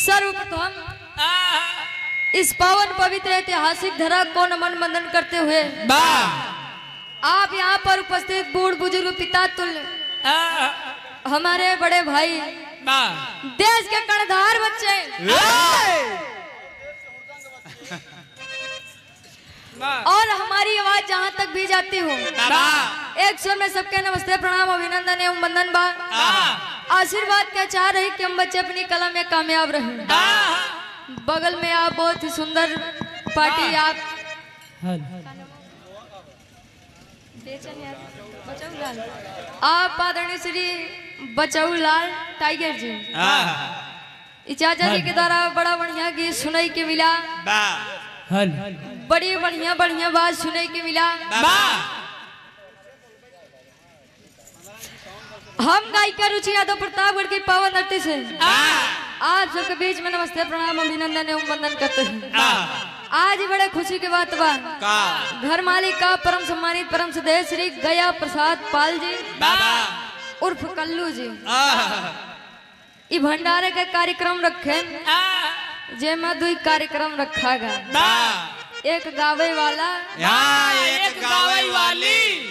सर्वप्रथम इस पावन पवित्र ऐतिहासिक धरा को नमन वंदन करते हुए आप यहाँ पर उपस्थित बूढ़ बुजुर्ग पिता तुल्य हमारे बड़े भाई देश के कर्णधार बच्चे और हमारी आवाज जहाँ तक भी जाती हो एक स्वर में सबके नमस्ते प्रणाम अभिनंदन एवं वंदन बा आशीर्वाद क्या चाह रही कि हम बच्चे अपनी कला में कामयाब रहे। बगल में आप बहुत ही सुंदर पार्टी आप आदरणीय श्री बचाऊ लाल टाइगर जी चाचा जी के द्वारा बड़ा बढ़िया गीत सुनाई के मिला, बड़ी बढ़िया बढ़िया बात सुने के मिला। हम गायिका रुचि यादव प्रतापगढ़ की पावन धरती से आप सबके बीच में नमस्ते प्रणाम अभिनंदन एवं वंदन करते हैं। आज बड़े खुशी की बात बा घर मालिक का परम सम्मानित परम सदैव श्री गया प्रसाद पाल जी उर्फ कल्लू जी ये भंडारे का कार्यक्रम रखे जेमा दुई कार्यक्रम रखा गया, एक गावे वाला एक गावे वाली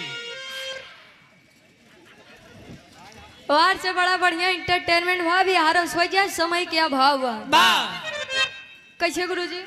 वार से बड़ा बढ़िया इंटरटेनमेंट हुआ भी हर वजह समय के अभाव हुआ। कैसे गुरुजी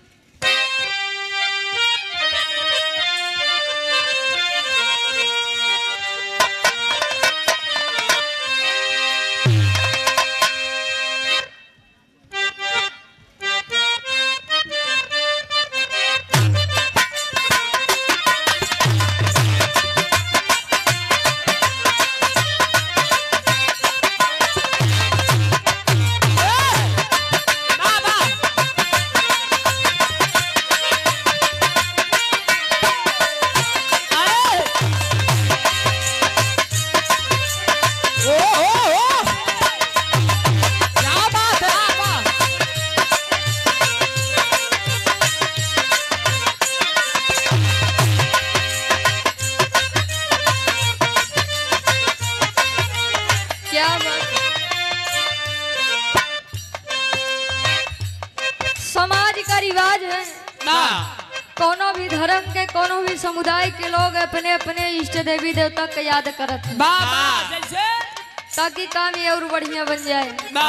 समाज का रिवाज है कोनो भी धर्म के कोनो भी समुदाय के लोग अपने अपने इष्ट देवी देवता को याद करत हैं ताकि काम ये और बढ़िया बन जाए।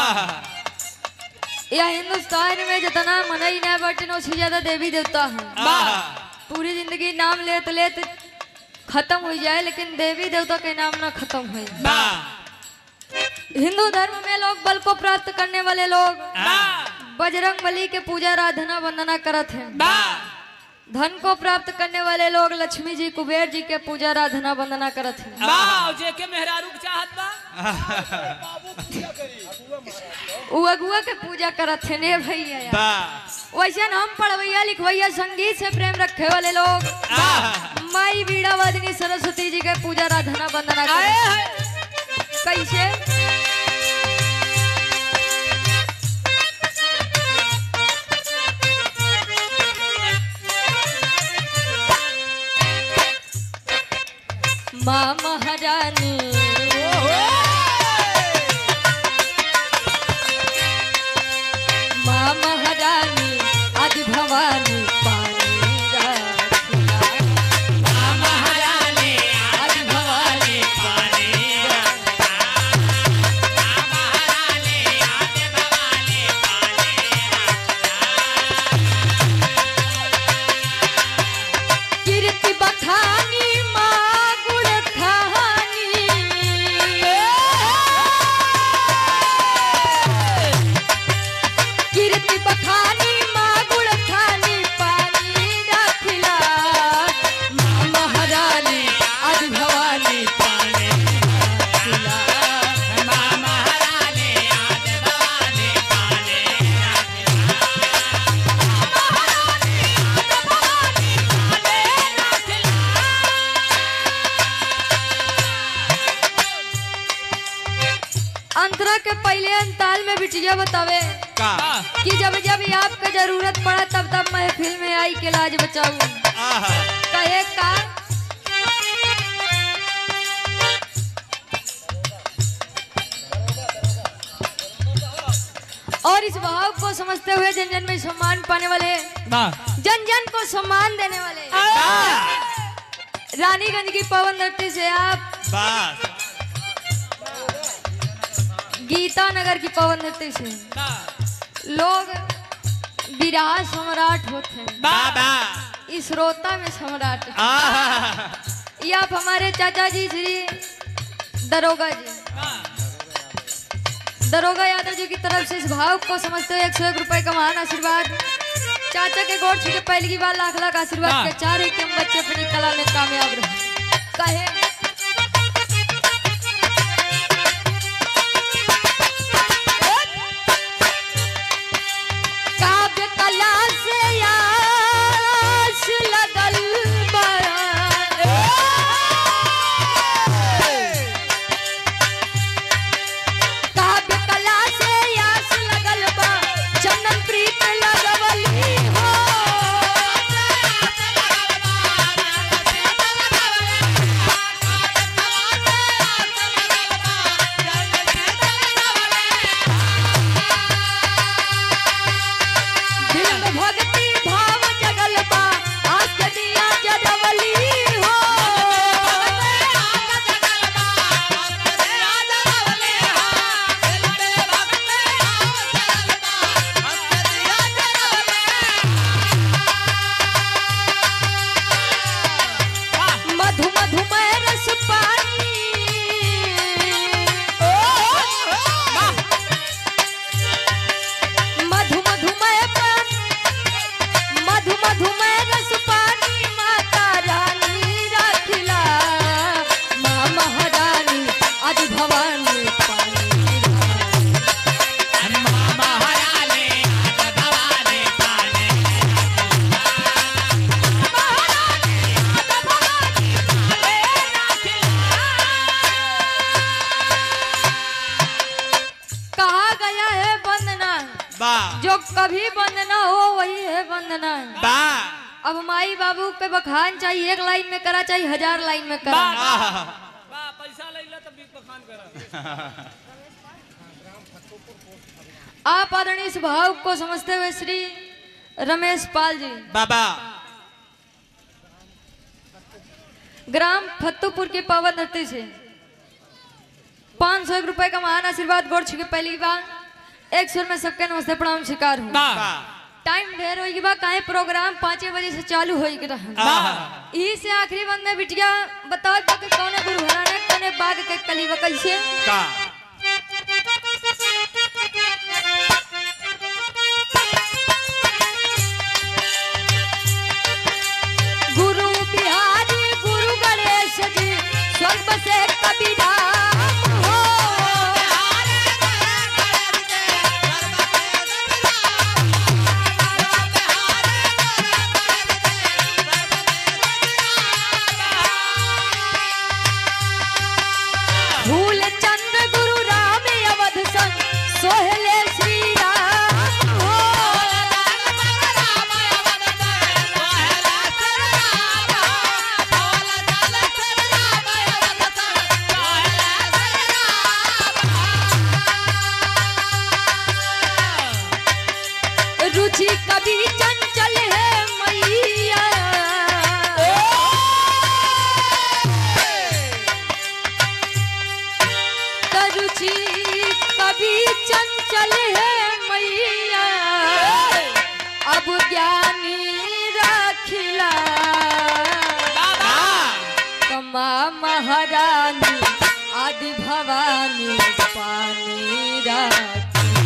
यह हिंदुस्तान में जितना मनई न बटन उससे ज्यादा देवी देवता है। पूरी जिंदगी नाम लेते लेते खत्म हो जाए लेकिन देवी देवता के नाम ना खत्म हो। हिंदू धर्म में लोग बल को प्राप्त करने वाले लोग बजरंग बली के पूजा आराधना वंदना करत हैं। धन को प्राप्त करने वाले लोग लक्ष्मी जी कुबेर जी के पूजा आराधना वंदना करत हैं। जेके मेहरारू के चाहत उ अगुआ के पूजा करत हैं ने भैया। वैसे हम पढ़वैया लिखवैया संगीत से प्रेम रखे वाले लोग माई बीड़ा वादिनी सरस्वती जी के पूजा आराधना वंदना करत हैं। कैसे माँ महारानी माँ महारानी आदि भवानी पानी रखना। माँ महारानी आदि भवानी पानी रखना। माँ महारानी आदि भवानी पानी रखना। कीर्ति बखानी अंतरा के पहले अंताल में बिटिया बतावे कि जब जब आपका जरूरत पड़ा तब तब महफिल में आई के लाज बचाऊ कहे का और इस भाव को समझते हुए जन जन में सम्मान पाने वाले, जन जन को सम्मान देने वाले रानीगंज की पवन धरती से आप गीता नगर की पवन धरती से लोग विराह सम्राट होते हैं, इस रोता में सम्राट। ये आप हमारे चाचा जी श्री दरोगा जी, दरोगा यादव जी की तरफ से इस भाव को समझते हुए 101 रुपए का महान आशीर्वाद। चाचा के गोड़ छू के पहली की बार लाख लाख आशीर्वाद के चार ही के बच्चे अपनी कला में कामयाब रहे। कहे काव्य कला से आस लगल जो कभी बंद ना हो वही है वंदना। अब माई बाबू के बखान चाहिए, एक लाइन में करा चाहिए 1000 लाइन में करा। पैसा ले तब बखान करा। आप आदरणीय इस भाव को समझते हुए श्री रमेश पाल जी बाबा ग्राम फत्तूपुर की पावन धरती से 501 रुपए का महान आशीर्वाद गोड़ छू के पहली बार 1 सुर में सबके नमस्ते प्रणाम स्वीकार हूँ। टाइम ढेर होगी बा काहे प्रोग्राम 5 बजे से चालू होगी रहा। ई से आखिरी बंद में बिटिया बताओ कि कौने गुरु हराने कौने बाग के कली व कैसे गुरु बिहारी गुरु गणेश जी स्वर्ग से कबीरा रुचि कभी चंचल है मैया रुचि कभी चंचल है मैया अब ज्ञानी रखिला कमा महारानी आदि भवानी पानी रखिला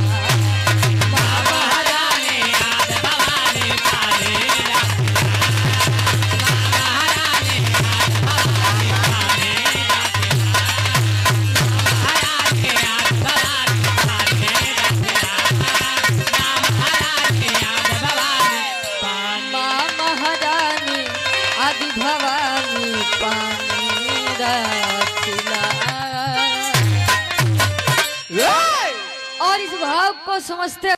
भवानी पानी रखिला। और इस भाव को समझते